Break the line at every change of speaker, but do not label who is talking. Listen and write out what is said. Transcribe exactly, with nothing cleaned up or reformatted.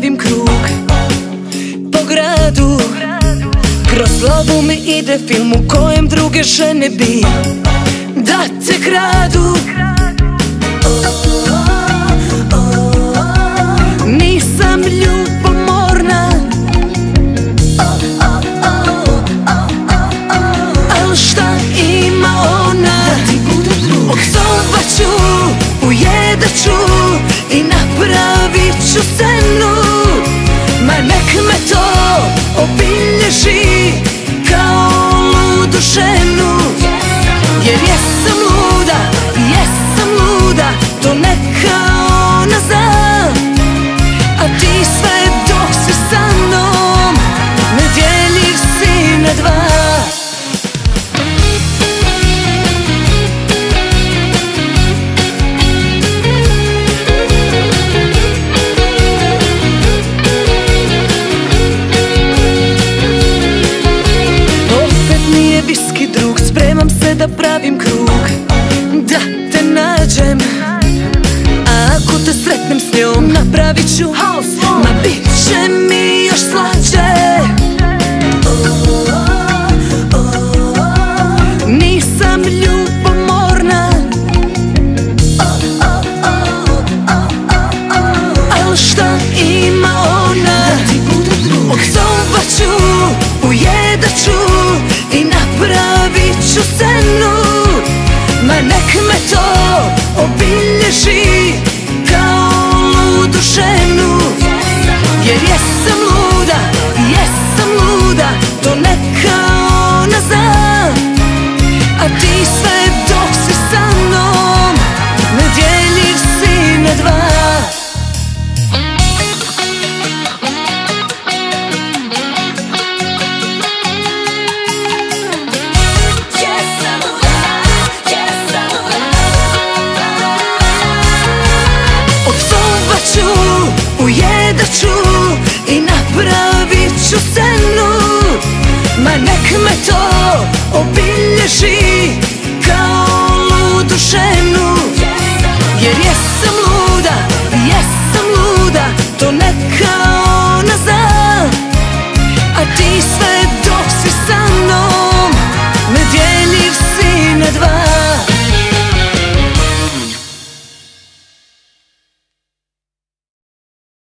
pravim krug po gradu. Kroz glavu mi ide film u kojem druge žene bi da te kradu. Nisam ljubomorna, al šta ima ona? Odsovat ću, ujedat ću i napravit ću scenu. Ma nek me to obilježi kao ludu ženu. Jer jesam luda, jesam luda, to neka ona zna. A ti sve dok si sa mnom, nedjeljiv si na dva. Viski drug, spremam se da pravim krug, da te nađem. A ako te sretnem s njom, napravit ću haos, ma bit će mi još slađe. Nisam ljubomorna, al šta ima ona? Odsovat ću, ujedat ću i napravit ću scenu. Ma nek me to obilježi kao ludu ženu. Jer jesam luda, jesam luda, to neka ona zna. A ti sve dok si sa mnom, nedjeljiv si na dva. Ujedat ću i napravit ću scenu. Ma nek me to obilježi kao ludu ženu. Jer jesam luda, jesam luda, to neka ona zna. A ti sve dok si sa mnom,